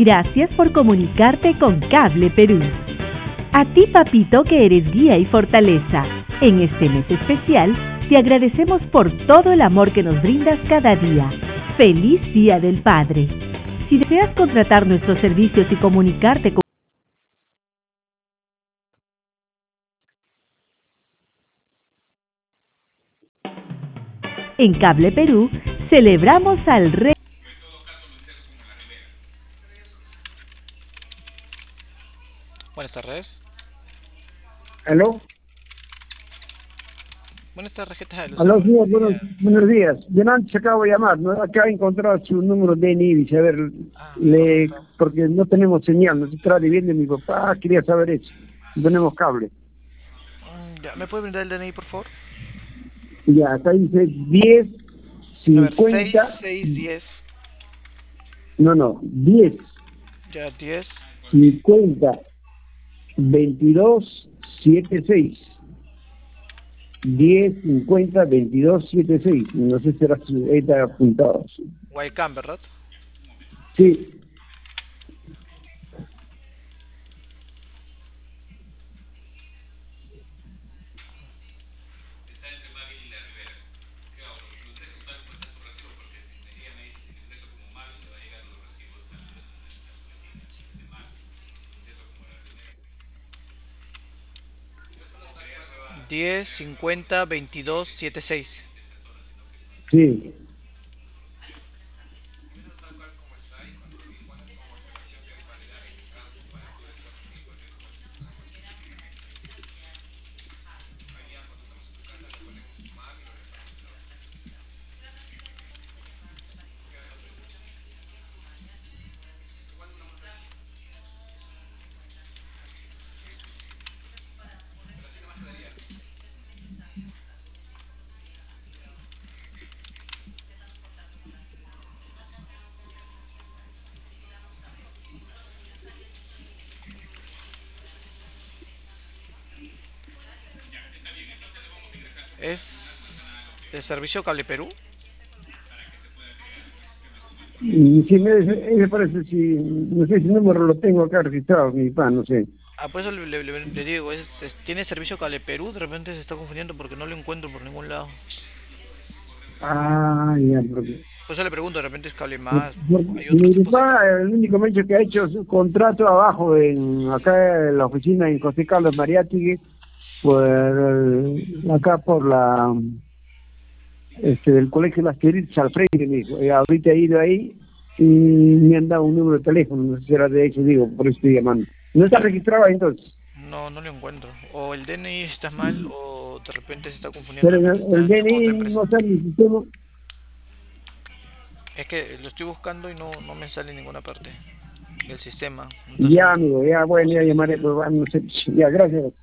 Gracias por comunicarte con Cable Perú. A ti, papito, que eres guía y fortaleza. En este mes especial, te agradecemos por todo el amor que nos brindas cada día. ¡Feliz Día del Padre! Si deseas contratar nuestros servicios y comunicarte con en Cable Perú, celebramos al rey. Buenas tardes. ¿Aló? Buenas tardes, ¿qué tal? Aló, señor, Sería... buenos días. Yo antes acabo de llamar, ¿no? Acá he encontrado su número de DNI, dice, a ver, correcto. porque no tenemos señal, no se está viviendo mi papá, quería saber eso. No tenemos cable. Ya, ¿me puede brindar el DNI, por favor? Ya, acá dice 10 A ver, 6, 50 6, 10. no, 10 Ya, 10. 50 22 76. 10 50 22 76. No sé si está apuntado. Guaycán, ¿verdad? Sí, Diez, 50, 22, 76. sí. ¿Es de servicio Cable Perú? Y si me parece, si, no sé si el número lo tengo acá registrado, mi papá, no sé. Ah, pues eso le digo, tiene servicio Cable Perú, de repente se está confundiendo porque no lo encuentro por ningún lado. Ah, ya, porque, Por eso le pregunto, de repente es Cable Más, hay otro mi tipo de papá, cable. el único hecho que ha hecho es un contrato abajo, acá en la oficina en José Carlos Mariátegui, acá por del Colegio Las Queridas al frente, me dijo. Ahorita he ido ahí y me han dado un número de teléfono, no sé si era de eso, digo, por eso estoy llamando. ¿No está Ya, registrado ahí entonces? no, no lo encuentro. O el DNI está mal o de repente se está confundiendo, Pero de repente el está con otra DNI empresa. no está en el sistema. Es que lo estoy buscando y no me sale en ninguna parte del sistema. Entonces Ya, amigo, ya, no bueno, ya sé llamaré, si... pero no sé, ya, gracias.